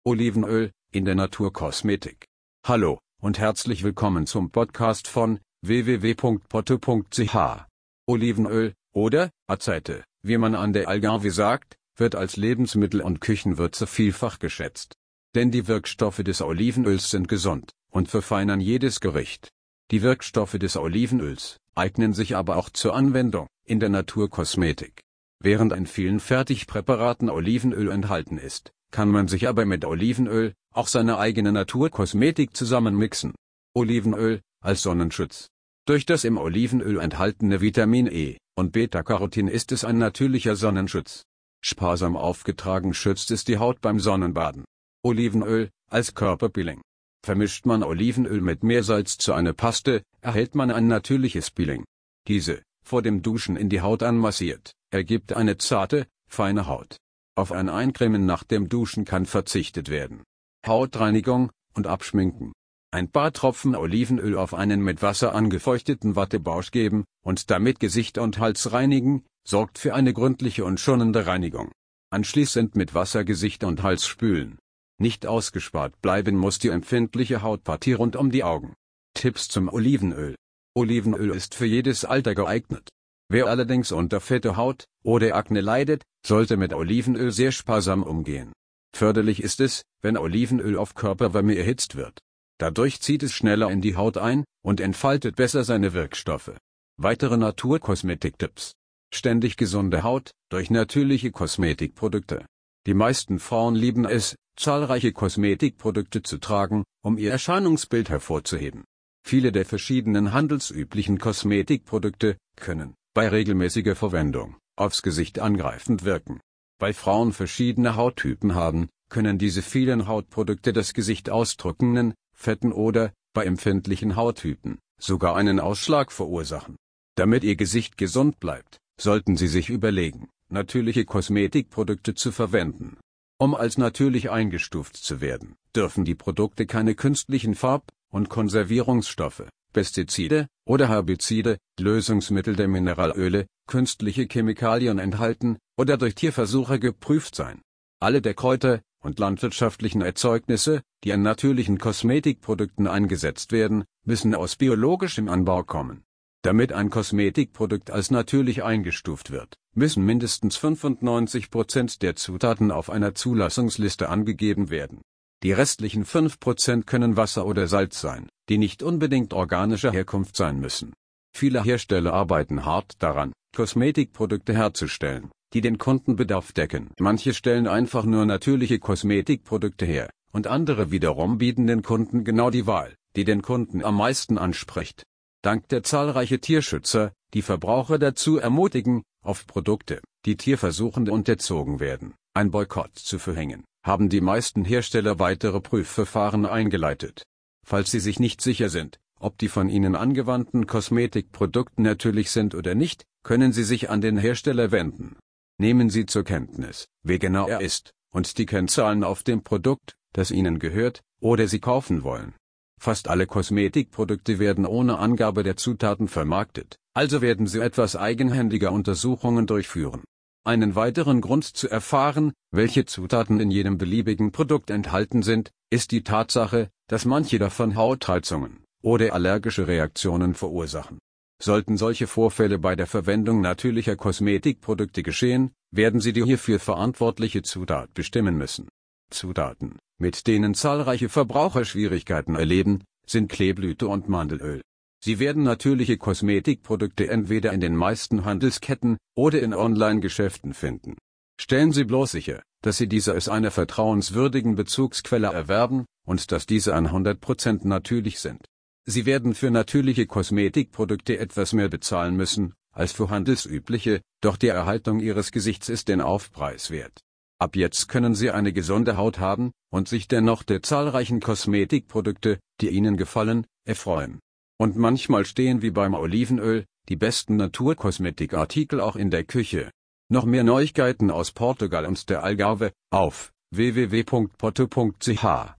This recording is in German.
Olivenöl in der Naturkosmetik. Hallo und herzlich willkommen zum Podcast von www.potte.ch. Olivenöl oder Aceite, wie man an der Algarve sagt, wird als Lebensmittel und Küchenwürze vielfach geschätzt. Denn die Wirkstoffe des Olivenöls sind gesund und verfeinern jedes Gericht. Die Wirkstoffe des Olivenöls eignen sich aber auch zur Anwendung in der Naturkosmetik. Während in vielen Fertigpräparaten Olivenöl enthalten ist, kann man sich aber mit Olivenöl auch seine eigene Naturkosmetik zusammenmixen. Olivenöl als Sonnenschutz. Durch das im Olivenöl enthaltene Vitamin E und Beta-Carotin ist es ein natürlicher Sonnenschutz. Sparsam aufgetragen schützt es die Haut beim Sonnenbaden. Olivenöl als Körperpeeling. Vermischt man Olivenöl mit Meersalz zu einer Paste, erhält man ein natürliches Peeling. Diese, vor dem Duschen in die Haut anmassiert, ergibt eine zarte, feine Haut. Auf ein Eincremen nach dem Duschen kann verzichtet werden. Hautreinigung und Abschminken. Ein paar Tropfen Olivenöl auf einen mit Wasser angefeuchteten Wattebausch geben und damit Gesicht und Hals reinigen, sorgt für eine gründliche und schonende Reinigung. Anschließend mit Wasser Gesicht und Hals spülen. Nicht ausgespart bleiben muss die empfindliche Hautpartie rund um die Augen. Tipps zum Olivenöl. Olivenöl ist für jedes Alter geeignet. Wer allerdings unter fette Haut oder Akne leidet, sollte mit Olivenöl sehr sparsam umgehen. Förderlich ist es, wenn Olivenöl auf Körperwärme erhitzt wird. Dadurch zieht es schneller in die Haut ein und entfaltet besser seine Wirkstoffe. Weitere Naturkosmetiktipps. Ständig gesunde Haut durch natürliche Kosmetikprodukte. Die meisten Frauen lieben es, zahlreiche Kosmetikprodukte zu tragen, um ihr Erscheinungsbild hervorzuheben. Viele der verschiedenen handelsüblichen Kosmetikprodukte können, bei regelmäßiger Verwendung, aufs Gesicht angreifend wirken. Weil Frauen verschiedene Hauttypen haben, können diese vielen Hautprodukte das Gesicht austrocknen, fetten oder, bei empfindlichen Hauttypen, sogar einen Ausschlag verursachen. Damit ihr Gesicht gesund bleibt, sollten Sie sich überlegen, natürliche Kosmetikprodukte zu verwenden. Um als natürlich eingestuft zu werden, dürfen die Produkte keine künstlichen Farb- und Konservierungsstoffe, Pestizide oder Herbizide, Lösungsmittel der Mineralöle, künstliche Chemikalien enthalten oder durch Tierversuche geprüft sein. Alle der Kräuter und landwirtschaftlichen Erzeugnisse, die an natürlichen Kosmetikprodukten eingesetzt werden, müssen aus biologischem Anbau kommen. Damit ein Kosmetikprodukt als natürlich eingestuft wird, müssen mindestens 95% der Zutaten auf einer Zulassungsliste angegeben werden. Die restlichen 5% können Wasser oder Salz sein, die nicht unbedingt organischer Herkunft sein müssen. Viele Hersteller arbeiten hart daran, Kosmetikprodukte herzustellen, die den Kundenbedarf decken. Manche stellen einfach nur natürliche Kosmetikprodukte her, und andere wiederum bieten den Kunden genau die Wahl, die den Kunden am meisten anspricht. Dank der zahlreichen Tierschützer, die Verbraucher dazu ermutigen, auf Produkte, die Tierversuchen unterzogen werden, ein Boykott zu verhängen, haben die meisten Hersteller weitere Prüfverfahren eingeleitet. Falls Sie sich nicht sicher sind, ob die von Ihnen angewandten Kosmetikprodukte natürlich sind oder nicht, können Sie sich an den Hersteller wenden. Nehmen Sie zur Kenntnis, wie genau er ist, und die Kennzahlen auf dem Produkt, das Ihnen gehört, oder Sie kaufen wollen. Fast alle Kosmetikprodukte werden ohne Angabe der Zutaten vermarktet, also werden Sie etwas eigenhändiger Untersuchungen durchführen. Einen weiteren Grund zu erfahren, welche Zutaten in jedem beliebigen Produkt enthalten sind, ist die Tatsache, dass manche davon Hautreizungen oder allergische Reaktionen verursachen. Sollten solche Vorfälle bei der Verwendung natürlicher Kosmetikprodukte geschehen, werden Sie die hierfür verantwortliche Zutat bestimmen müssen. Zutaten, mit denen zahlreiche Verbraucher Schwierigkeiten erleben, sind Kleeblüte und Mandelöl. Sie werden natürliche Kosmetikprodukte entweder in den meisten Handelsketten oder in Online-Geschäften finden. Stellen Sie bloß sicher, dass Sie diese aus einer vertrauenswürdigen Bezugsquelle erwerben und dass diese 100% natürlich sind. Sie werden für natürliche Kosmetikprodukte etwas mehr bezahlen müssen als für handelsübliche, doch die Erhaltung Ihres Gesichts ist den Aufpreis wert. Ab jetzt können Sie eine gesunde Haut haben und sich dennoch der zahlreichen Kosmetikprodukte, die Ihnen gefallen, erfreuen. Und manchmal stehen wie beim Olivenöl die besten Naturkosmetikartikel auch in der Küche. Noch mehr Neuigkeiten aus Portugal und der Algarve auf www.potte.ch